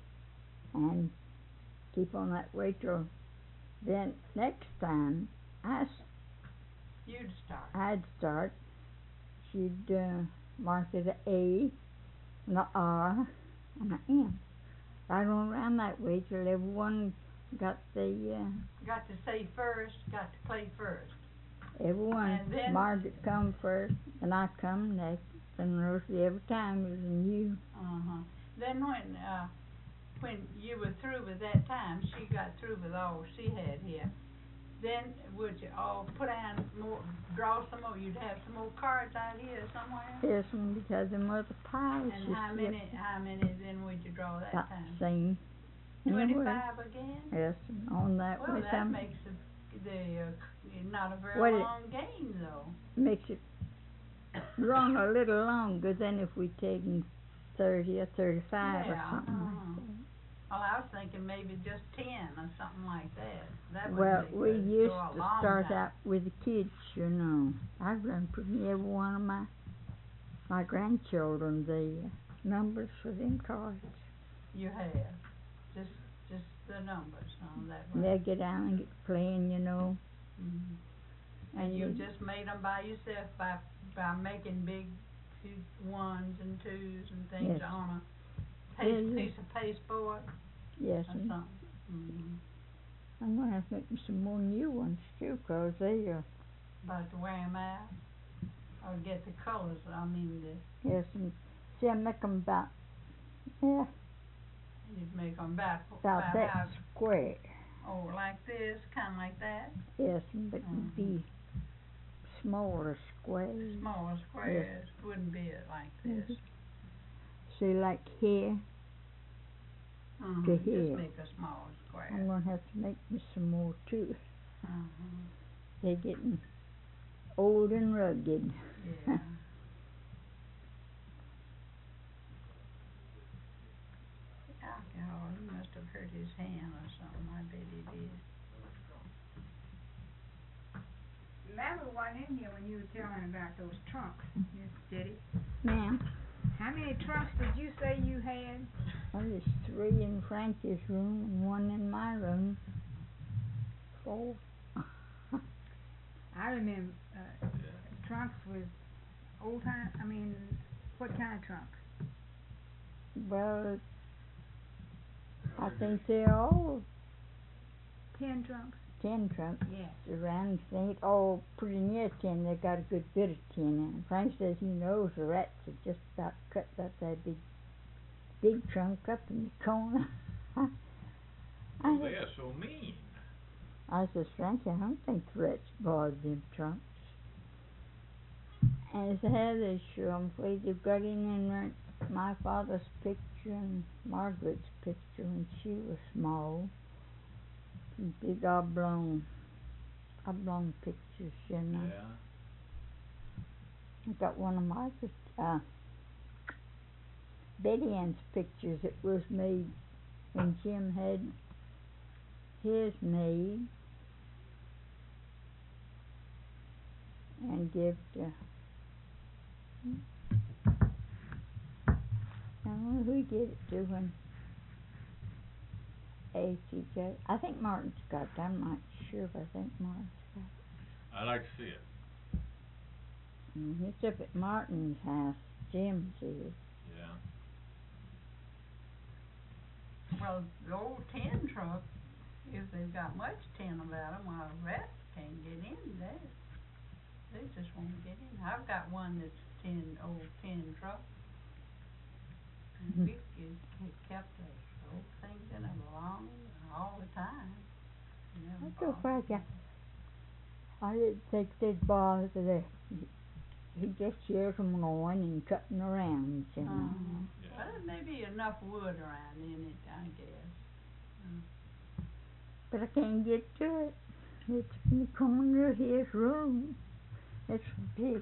and keep on that way till then next time I s- You'd start. I'd start. She'd uh, mark it a A, and a R, and a M. Right on around that way till everyone got the uh, Got to say first. Got to play first. everyone. And then- Margaret come first, and I come next, and Rosalie every time it was a new. Uh huh. Then when uh when you were through with that time, she got through with all she had here. Then would you all put down more, draw some more? You'd have some more cards out here somewhere. Yes, and because them other piles. And just how left many? How many then would you draw that about time? the same. Anyway, Twenty-five again. yes, and on that Well, way that some makes the, the uh, not a very What it- long game though. makes it run a little longer than if we taken thirty or thirty-five or Yeah, something uh-huh. like that. Well, I was thinking maybe just ten or something like that. That would Well, make we good used for a to long start time. out with the kids, you know. I run pretty near every one of my my grandchildren the uh, numbers for them cards. You have just just the numbers on that And one. they get down and get playing, you know. Mm-hmm. And And you they- just made them by yourself by by making big two ones and twos and things Yes. on a Yeah, paste, yeah. piece of pasteboard Yes, or and something. Mm-hmm. I'm going to have to make me some more new ones too, 'cause they are, About to wear them out or get the colors. I mean, the, yes, and see, I make them about, yeah, you'd make them about about how, that square. oh, like this, kind of like that. Yes, but it'd be smaller squares. Smaller squares wouldn't be it like this. Mhm. See, like here, Mhm. To Just here. make a smaller square. I'm going to have to make me some more too. Mhm. They're getting old and rugged. Yeah. Alcohol, he must have hurt his hand or something, I bet he did. Remember one in here when you were telling about those trunks, Miss Diddy. Ma'am, How many trunks did you say you had? well, there's three in Frankie's room and one in my room. Four. I remember uh, trunks was old time. I mean, what kind of trunks? Well, I think they're all Tin trunks. tin trunks. Yes. Around, they ain't all pretty near tin. They got a good bit of tin in them. Frank says he knows the rats have just about cut up that big, big trunk up in the corner. I, Oh, they're so mean. I says, Frankie, I don't think the rats bothered them trunks. And he said, yeah, they sure, I'm afraid they've got in there my father's picture and Margaret's picture when she was small. Some big oblong, oblong pictures, you know. Yeah. I got one of Margaret, uh, Betty Ann's pictures. It was made when Jim had his made and give to, I don't know who he gave it to when ask each other. I think Martin's got it. I'm not sure, but I think Martin's got it. I'd like to see it. Mm, it's up at Martin's house. Jim's is. Yeah. Well, the old tin truck, if they've got much tin about them, well, the rest can't get in there. They just won't get in. I've got one that's tin, old tin truck. And Mhm. we it, it kept those old things in it long, all the time. Never That's so bothered funny. me. I didn't think they'd bother there. He just hears them going and cutting around, you know. Uh-huh. Yeah. Well, there may be enough wood around in it, I guess. But I can't get to it. It's in the corner of his room. It's big.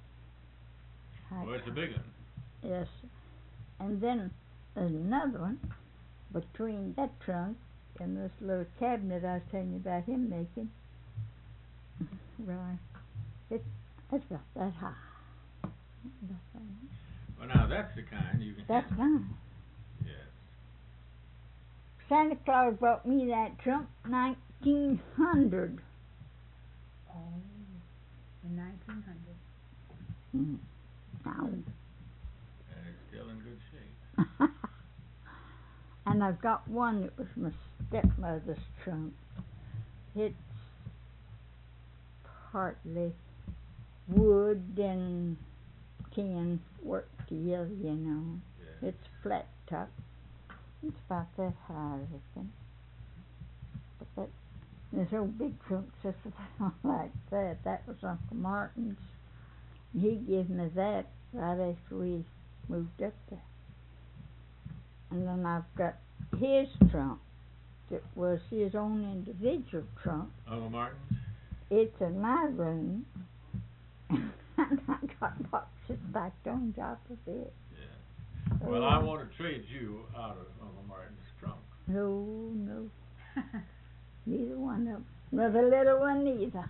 I Well, it's a big one. Yes. And then there's another one between that trunk and this little cabinet I was telling you about him making. Right. It, it's about that high. About that high. Well, now that's the kind you can That's handle. mine. Yes. Santa Claus bought me that trunk nineteen hundred. Oh, in nineteen hundred. Mm. Now. And it's still in good shape. And I've got one that was my stepmother's trunk. It's partly wood and tin worked together, you know. Yeah. It's flat top. It's about that high, I reckon. But that, this old big trunk just about like that. That was Uncle Martin's. He gave me that right after we moved up there. And then I've got his trunk that was his own individual trunk. Uncle Martin's? It's in my room. And I got boxes stacked on top of it. Yeah. Well, I want to trade you out of Uncle Martin's trunk. No, no. Neither one of them. Nor the little one neither.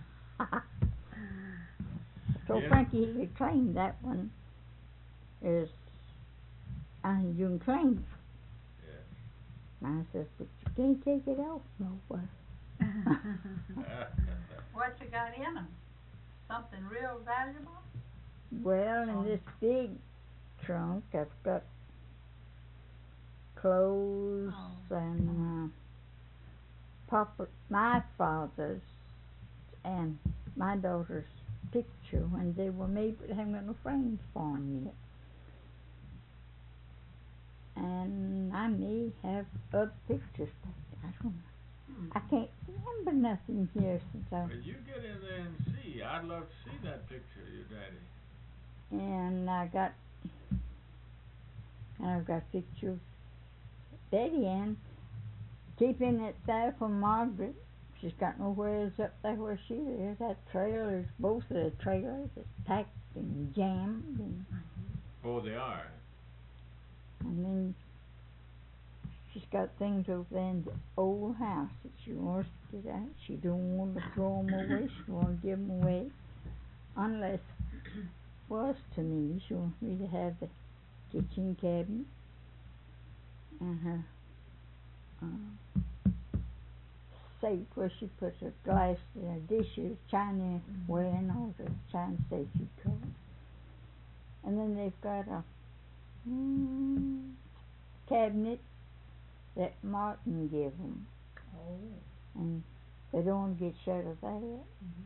So Yeah. Frankie, he could claim that one is, and you can claim it. Yeah. And I says, but you can't take it off nowhere. What you got in them? Something real valuable? Well, in Oh. this big trunk, I've got clothes Oh. and uh, Papa, my father's and my daughter's picture when they were made, but they haven't got no frames for them yet. And I may have other pictures, but I don't know. Hmm. I can't remember nothing here since I. Well, you get in there and see. I'd love to see that picture of your daddy. And I got, and I've got pictures of Betty Ann keeping it there for Margaret. She's got nowhere else up there where she lives. That trailer is, both of the trailers is packed and jammed, and, Oh, they are. and then she's got things over there in the old house that she wants to get out. She don't want to throw 'em away. She want to give 'em away, unless was to me. She wants me to have the kitchen cabinet and her uh, safe where she puts her glass and her dishes, china ware and all the china safe you call it. And then they've got a mm, cabinet that Martin gave them, Oh. and they don't want to get shut of that yet.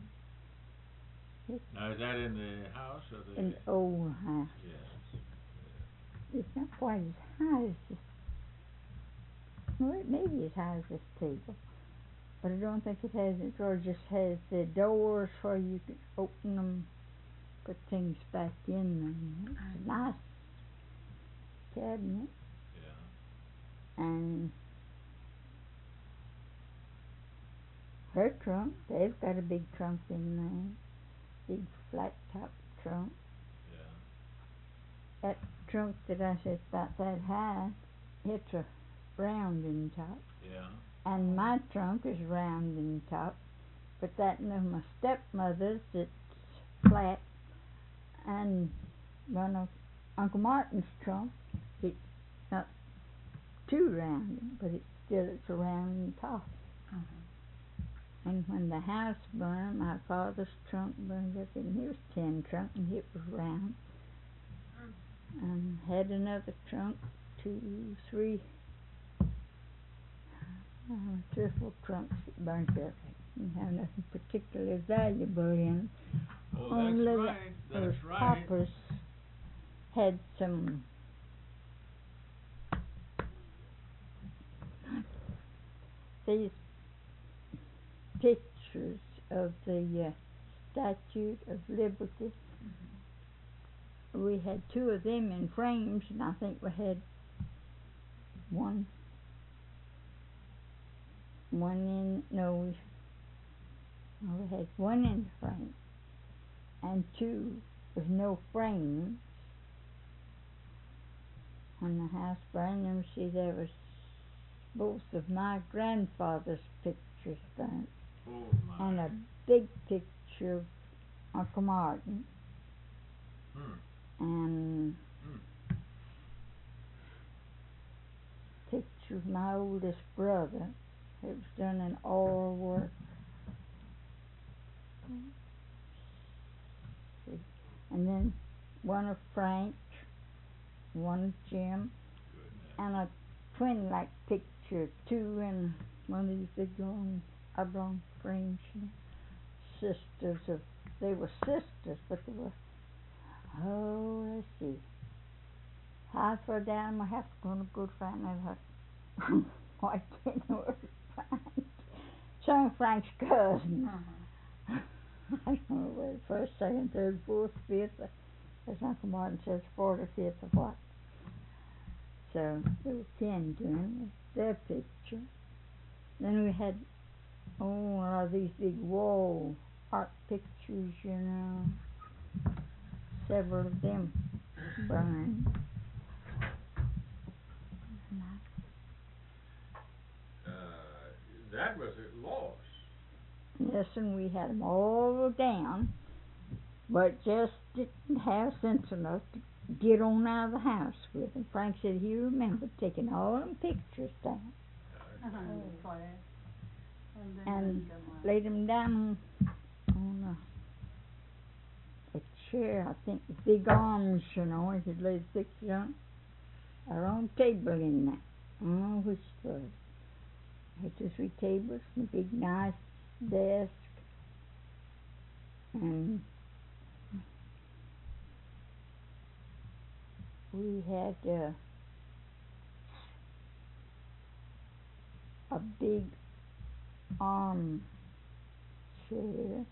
Now, is that in the house or the... In the old house. Yes. It's not quite as high as this. Well, it may be as high as this table, but I don't think it has it, or it just has the doors where you can open them, put things back in them. It's a nice cabinet, Yeah. and her trunk, they've got a big trunk in there, big flat top trunk. Yeah. That trunk that I said about that high, it's a round in top. Yeah. And my trunk is round in top, but that of my stepmother's, it's flat, and one of Uncle Martin's trunk, it's not too round, but it's still it's around in the top. Uh-huh. And when the house burned, my father's trunk burned up, and he was tin trunk, and it was round. Mm. And had another trunk, two, three, uh, three or four trunks that burnt up. Didn't have nothing particularly valuable in them. Oh, Only that's the- right, Those that's right. papas had some these pictures of the uh, Statue of Liberty. We had two of them in frames, and I think we had one, one in, no, we, no, we had one in the frame, and two with no frames. When the house burned, you see there was both of my grandfather's pictures burnt, Oh, my. and a big picture of Uncle Martin, Hmm. and Hmm. picture of my oldest brother. It was done in oil work. And then one of Frank, one of Jim, Goodness. and a twin-like picture, two in one of these big long oblong frames. You know. Sisters of, they were sisters, but they were, oh, let's see. How far down I have to go to go find that hut. Oh, I can't know where to find. Some of Frank's cousins. Uh-huh. I don't know where, first, second, third, fourth, fifth, as Uncle Martin says, fourth or fifth of what. So there were ten doing their picture. Then we had, oh, one of these big wall art pictures, you know. Several of them burned. Uh, that was a loss. Yes, and we had them all down, but just didn't have sense enough to get on out of the house with them. Frank said he remembered taking all them pictures down Uh-huh. Oh. Class. And then and they come out. laid them down on a, a chair, I think, with big arms, you know, he could lay the pictures on. Our own table in that. I don't know which it was. Had two, three tables and a big, nice desk. And we had uh, a big arm chair.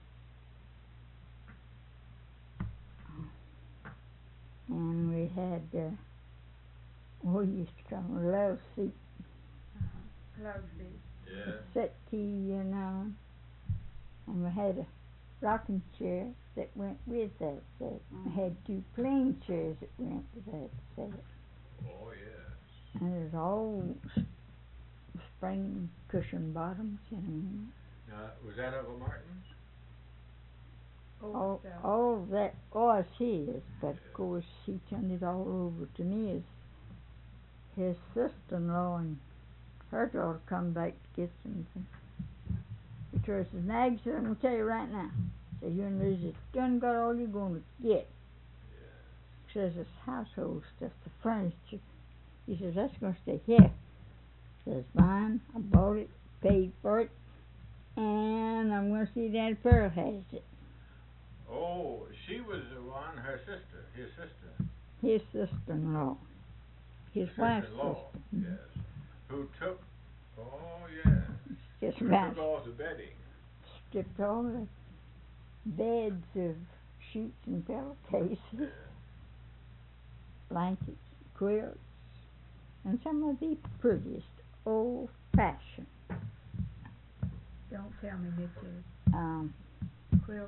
And we had, uh, what we used to call them, love seat, Love seat. Yeah. settee, you know. And we had a rocking chair that went with that set. We had two plain chairs that went with that set. Oh, yes. And there's all s- spring cushion bottoms, you know. Now, was that Uncle Martin's? Old All, stuff. all of that was his, but of course he turned it all over to me as his sister-in-law, and her daughter come back to get something. Because says, Nag said, I'm going to tell you right now. Says, you and Liz done got all you're going to get. Yeah. Says, this household stuff, the furniture. He says, that's going to stay here. Says, mine, I bought it, paid for it, and I'm going to see that Pearl has it. Oh, she was the one, her sister, his sister. His sister-in-law. His wife's Sister-in-law, sister. yes. Who took, oh, yes. Just Who about took all the bedding. stripped all the beds of sheets and pillowcases, Yeah. blankets, quilts, and some of the prettiest old-fashioned Don't tell me Mitchell. um, Quilt.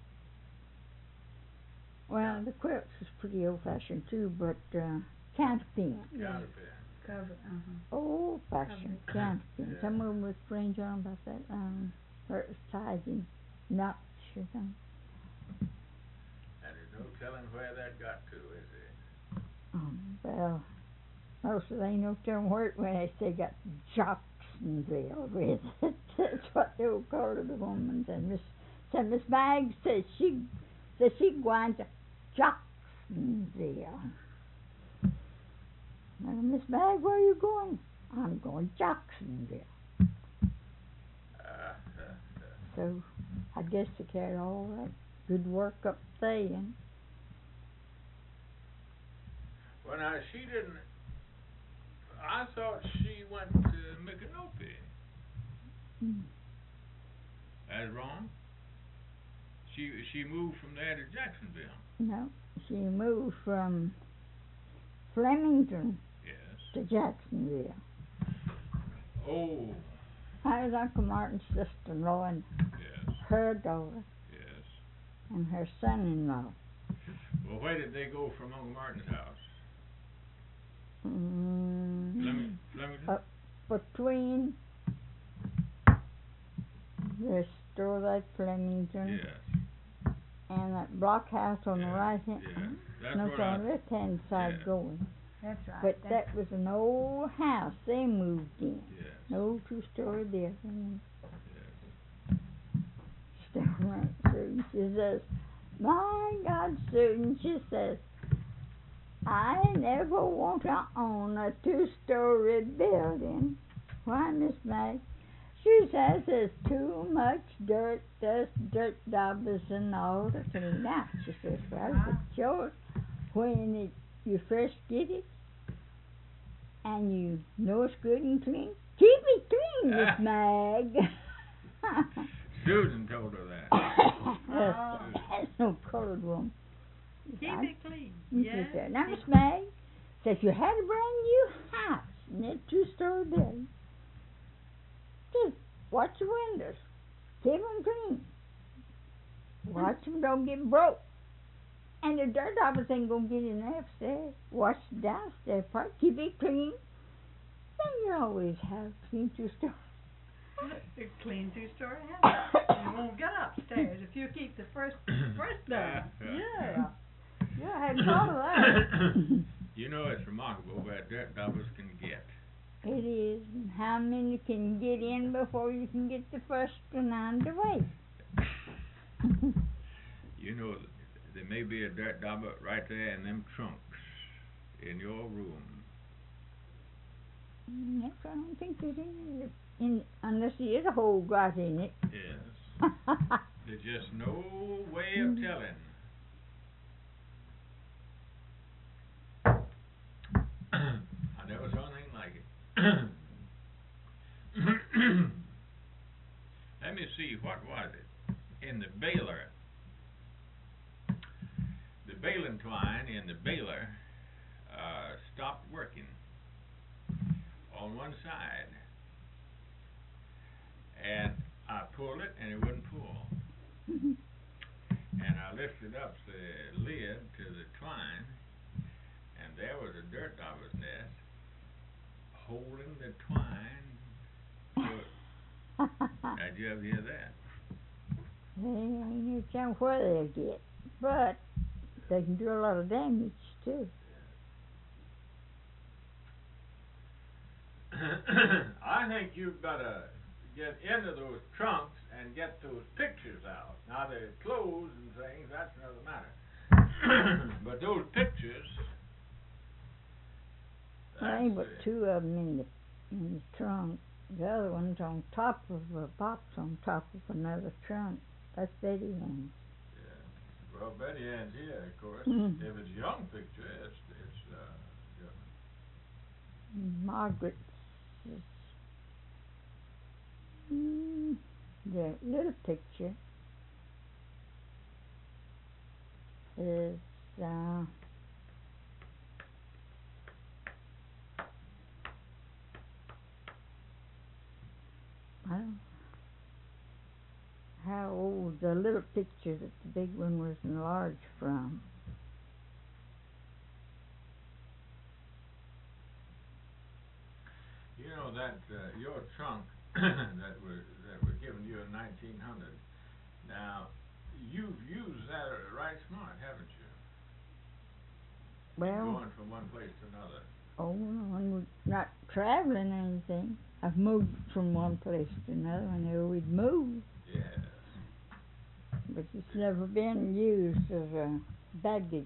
well, the quilts was pretty old-fashioned too, but uh, counterpin, Counterpin. Cover, uh-huh. old-fashioned Cover. counterpin. Yeah. Some of them with fringe on about that, um, where it was tied in knots or something. And there's no telling where that got to, is there? Um, well, Oh, so they know them where when they say got Jacksonville with it. That's what they will call the woman. And Miss said Miss Magg said she said she going to Jacksonville. Now, Miss Magg, where you going? I'm going to Jacksonville. Uh, uh, uh. So I guess they carried all that good work up there. Well, now, she didn't... I thought she went to Micanopy. Mm. That's wrong? She she moved from there to Jacksonville. No, she moved from Flemington Yes. to Jacksonville. Oh, I was Uncle Martin's sister-in-law and yes, her daughter yes. and her son-in-law. Well, where did they go from Uncle Martin's house? Mm, Fleming, Flemington? uh, between the store at Flemington Yes, and that block house on the yes, right hand, yes. That's no, what on I... the left hand side Yeah. going. That's right. But that's that was an old house they moved in. Yes, An old two-story building. yes. Still right, Susan. She says, my God, Susan, she says, I never want to own a two-story building. Why, Miss Magg? She says there's too much dirt, dust, dirt daubers and all to clean out. She says, well, Wow. but yours, when it, you first get it, and you know it's good and clean, keep it clean, Miss Magg. Susan told her that. That's, that's no colored woman. Keep I- it clean. She Yes. said, now, Miss Magg, said if you had a brand new house in that two-story building, just watch the windows, keep them clean, watch them don't get broke, and the dirt daubers ain't gonna get in there upstairs. Watch the downstairs part, keep it clean. Then you always have clean two-story. A clean two-story house. You won't get upstairs if you keep the first first done. Yeah. Yeah, I hadn't thought of that. You know, it's remarkable where dirt daubers can get. It is, and how many can get in before you can get the first one underway? You know, there may be a dirt dauber right there in them trunks in your room. Mm, yes, I don't think there's any in, in unless there is a hole right in it. Yes. There's just no way of telling. I never saw anything like it. Let me see, what was it? In the baler, the baling twine in the baler uh, stopped working on one side, and I pulled it and it wouldn't pull. And I lifted up the lid to the twine, and there was a dirt dauber's nest holding the twine to it. Did you ever hear that? They ain't no telling where they'll get, but they can do a lot of damage too. I think you've got to get into those trunks and get those pictures out. Now, the clothes and things, that's another matter. But those pictures... There ain't but that's, uh, two of them in the in the trunk. The other one's on top of a box on top of another trunk. That's Betty Ann's. Yeah. Well, Betty Ann's here, of course. Mm. If it's a young picture, it's, it's uh, different. And Margaret's is, mm, the little picture is uh, I don't know how old the little picture that the big one was enlarged from. You know that uh, your trunk that were that were given you in nineteen hundred. Now, you've used that right smart, haven't you? Well, Going from one place to another. Oh, no, when we're not traveling or anything. I've moved from one place to another. I knew we'd move, Yes. but it's never been used as a baggage,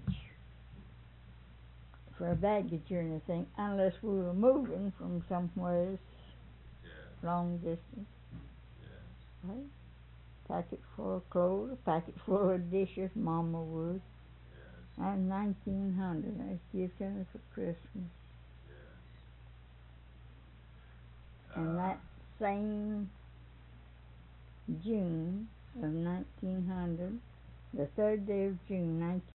for a baggage or anything, unless we were moving from somewhere Yes. long distance. Yes. Right? Packet full of clothes, a packet full of dishes, Mama would. Yes. And nineteen hundred, I give to her for Christmas. Yes. And Uh, that same June of nineteen hundred, the third day of June, nineteen